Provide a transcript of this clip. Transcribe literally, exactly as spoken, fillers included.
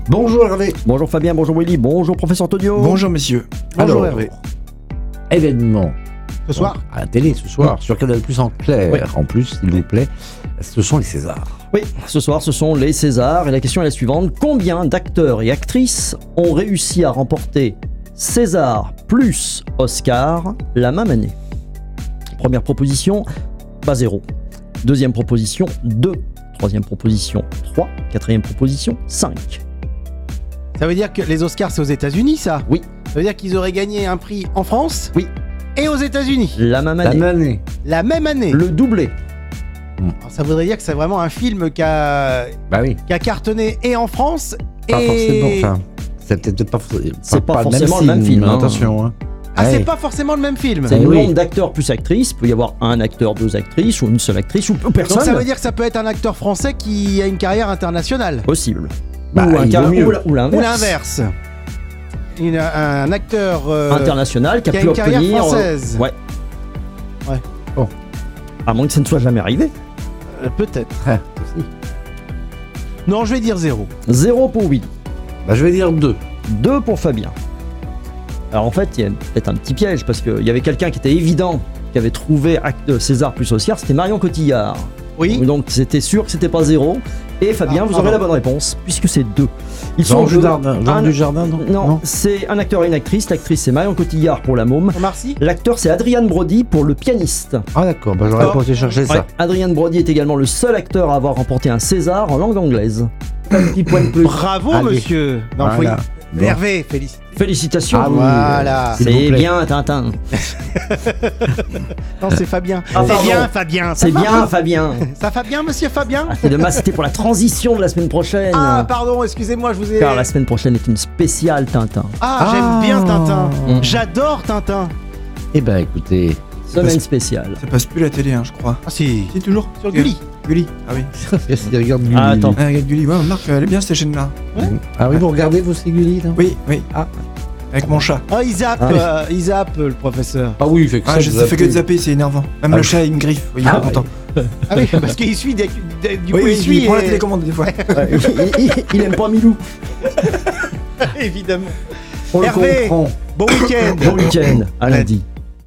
Bonjour Hervé. Bonjour Fabien, bonjour Willy, bonjour professeur Tonio. Bonjour messieurs. Bonjour Alors, Hervé. Événement. Ce soir Donc, à la télé ce soir, Oui. sur Canal Plus en clair. Oui. En plus, s'il vous plaît, ce sont les Césars. Oui, ce soir ce sont les Césars et la question est la suivante. Combien d'acteurs et actrices ont réussi à remporter César plus Oscar la même année? Première proposition, pas zéro. Deuxième proposition, deux. Troisième proposition, trois. Quatrième proposition, cinq. Ça veut dire que les Oscars, c'est aux États-Unis, ça? Oui. Ça veut dire qu'ils auraient gagné un prix en France? Oui. Et aux États-Unis? La même La année. même année. La même année. Le doublé. Alors, ça voudrait dire que c'est vraiment un film qui a, Bah oui. qui a cartonné et en France Pas et... forcément. Enfin, c'est peut-être pas, C'est pas forcément le même film, hein. Attention. Hein. Ah, c'est Ouais. pas forcément le même film. C'est Eh le oui. nombre d'acteurs plus actrices. Il peut y avoir un acteur, deux actrices, ou une seule actrice, ou personne. Donc ça veut dire que ça peut être un acteur français qui a une carrière internationale. Possible. Bah, ou un il cas- vaut mieux. ou la- ou l'inverse. Ou l'inverse. Une- Un acteur... euh, International qui a qui a pu une carrière obtenir. française. Ouais. Ouais. Bon. À moins que ça ne soit jamais arrivé. euh, Peut-être. Ah, si. Non, je vais dire zéro. Zéro pour Willy. Bah, je vais dire deux. Deux pour Fabien. Alors en fait, il y a peut-être un petit piège parce qu'il y avait quelqu'un qui était évident qui avait trouvé acte César plus Oscar, c'était Marion Cotillard. Oui. Donc c'était sûr que c'était pas zéro. Et Fabien, Ah, vous pardon. aurez la bonne réponse puisque c'est deux. Ils Jean deux. du Jardin. Jean Un- du Jardin, non. Non, c'est un acteur et une actrice. L'actrice c'est Marion Cotillard pour La Môme. Omar Sy. L'acteur c'est Adrian Brody pour Le Pianiste. Ah d'accord. Bah, j'aurais D'accord. pas été chercher Ouais. ça. Adrian Brody est également le seul acteur à avoir remporté un César en langue anglaise. Un petit point de plus. Bravo, Allez. monsieur. Non, faut Voilà. y- Hervé, félicite. Félicitations. Ah oui. Voilà. S'il vous C'est plaît. bien, Tintin. Non, c'est Fabien. Ah, c'est pardon. bien, Fabien. Ça C'est va bien, Fabien. Ça va bien, monsieur Fabien? Ah, c'est dommage, c'était pour la transition de la semaine prochaine. Ah, pardon, excusez-moi, je vous ai... Car la semaine prochaine est une spéciale Tintin. Ah, Ah. j'aime bien Tintin. Mm. J'adore Tintin. Eh ben écoutez. Semaine spéciale. Ça passe plus la télé, hein, je crois. Ah si. Si, toujours Sur Gulli. Gulli, ah oui. Qu'est-ce qu'il regarde Gulli? Ah, attends. Ah, regarde Gulli, ouais, Marc, elle est bien cette chaîne-là. Ah oui, vous regardez vous ces Gulli là? Oui, oui. Ah. Avec mon chat. Ah, il zappe, Ah. euh, il zappe, euh, le professeur. Ah oui, il fait que Ah, ça. je vous ça fait que appelez. de zapper, c'est énervant. Même Ah le oui. chat, il me griffe. Il est Ah pas oui. content. Ah oui, parce qu'il suit, des, des- du coup, Oui, il oui, suit. il prend la et- télécommande des fois. Ouais, il, il- il aime pas Milou. Évidemment. On le Hervé. comprend. Bon week-end. Bon week-end. À lundi.